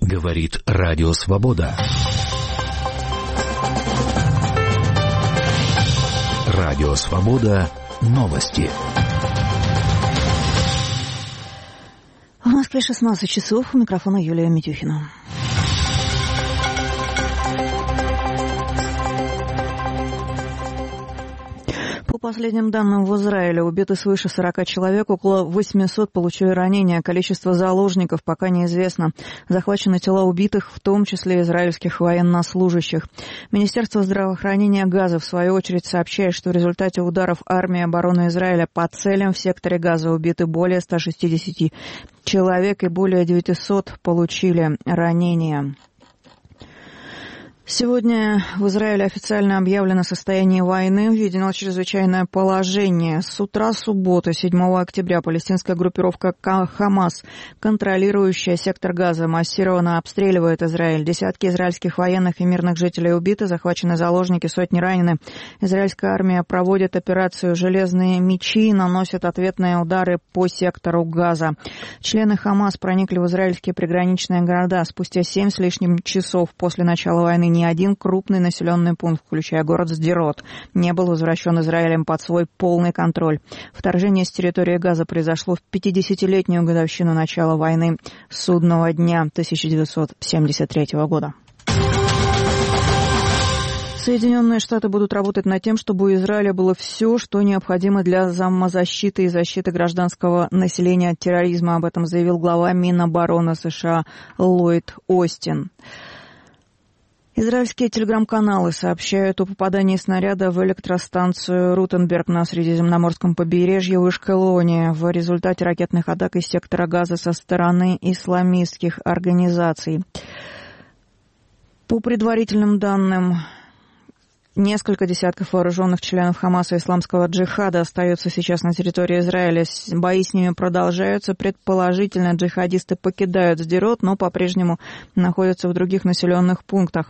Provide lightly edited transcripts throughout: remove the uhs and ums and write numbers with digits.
Говорит Радио Свобода. Радио Свобода. Новости. В Москве 16 часов. У микрофона Юлия Митюхина. По последним данным, в Израиле убиты свыше 40 человек, около 800 получили ранения. Количество заложников пока неизвестно. Захвачены тела убитых, в том числе израильских военнослужащих. Министерство здравоохранения Газа, в свою очередь, сообщает, что в результате ударов армии обороны Израиля по целям в секторе Газа убиты более 160 человек и более 900 получили ранения. Сегодня в Израиле официально объявлено состояние войны, введено чрезвычайное положение. С утра субботы, 7 октября, палестинская группировка «Хамас», контролирующая сектор Газа, массированно обстреливает Израиль. Десятки израильских военных и мирных жителей убиты, захвачены заложники, сотни ранены. Израильская армия проводит операцию «Железные мечи» и наносит ответные удары по сектору Газа. Члены «Хамас» проникли в израильские приграничные города. Спустя 7 с лишним часов после начала войны ни один крупный населенный пункт, включая город Сдерот, не был возвращен Израилем под свой полный контроль. Вторжение с территории Газа произошло в 50-летнюю годовщину начала войны Судного дня 1973 года. Соединенные Штаты будут работать над тем, чтобы у Израиля было все, что необходимо для самозащиты и защиты гражданского населения от терроризма. Об этом заявил глава Минобороны США Ллойд Остин. Израильские телеграм-каналы сообщают о попадании снаряда в электростанцию Рутенберг на Средиземноморском побережье в Эшкелоне в результате ракетных атак из сектора Газа со стороны исламистских организаций. По предварительным данным, несколько десятков вооруженных членов Хамаса и исламского джихада остаются сейчас на территории Израиля. Бои с ними продолжаются. Предположительно, джихадисты покидают Сдерот, но по-прежнему находятся в других населенных пунктах.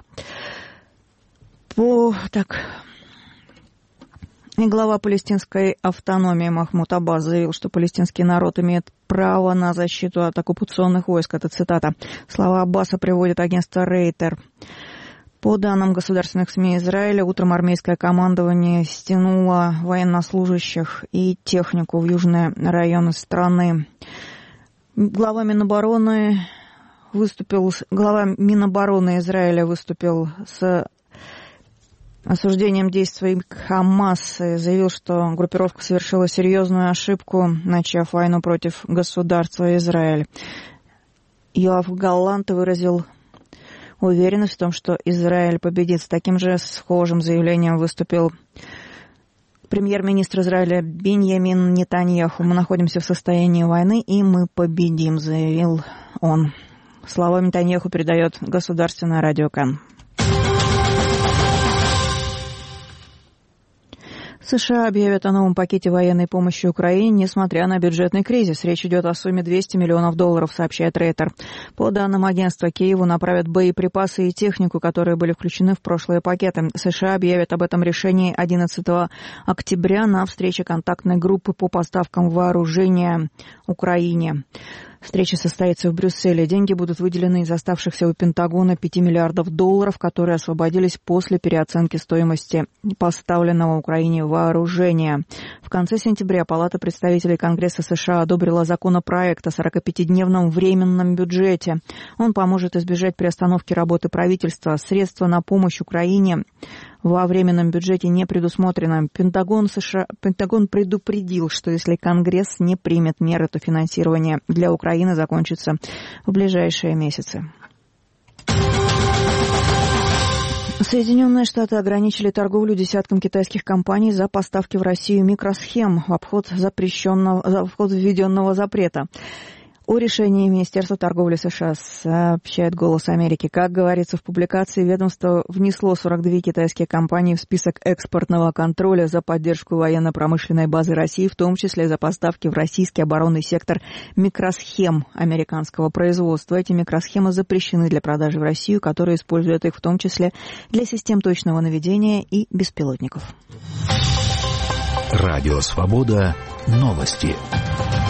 И глава палестинской автономии Махмуд Аббас заявил, что палестинский народ имеет право на защиту от оккупационных войск. Это цитата. Слова Аббаса приводит агентство Рейтер. По данным государственных СМИ Израиля, утром армейское командование стянуло военнослужащих и технику в южные районы страны. Глава Минобороны Израиля выступил с осуждением действий Хамас и заявил, что группировка совершила серьезную ошибку, начав войну против государства Израиль. Йоав Галлант выразил уверенность в том, что Израиль победит. С таким же схожим заявлением выступил премьер-министр Израиля Биньямин Нетаньяху. «Мы находимся в состоянии войны, и мы победим», заявил он. Слова Нетаньяху передает государственное радио КАН. США объявят о новом пакете военной помощи Украине, несмотря на бюджетный кризис. Речь идет о сумме $200 миллионов, сообщает Рейтер. По данным агентства, Киеву направят боеприпасы и технику, которые были включены в прошлые пакеты. США объявят об этом решении 11 октября на встрече контактной группы по поставкам вооружения Украине. Встреча состоится в Брюсселе. Деньги будут выделены из оставшихся у Пентагона $5 миллиардов, которые освободились после переоценки стоимости поставленного Украине вооружения. В конце сентября Палата представителей Конгресса США одобрила законопроект о 45-дневном временном бюджете. Он поможет избежать приостановки работы правительства. Средства на помощь Украине во временном бюджете не предусмотрено. Пентагон предупредил, что если Конгресс не примет меры, то финансирование для Украины закончится в ближайшие месяцы. Соединенные Штаты ограничили торговлю десяткам китайских компаний за поставки в Россию микросхем в обход введенного запрета. О решении Министерства торговли США сообщает «Голос Америки». Как говорится в публикации, ведомство внесло 42 китайские компании в список экспортного контроля за поддержку военно-промышленной базы России, в том числе за поставки в российский оборонный сектор микросхем американского производства. Эти микросхемы запрещены для продажи в Россию, которые используют их в том числе для систем точного наведения и беспилотников. Радио «Свобода». Новости.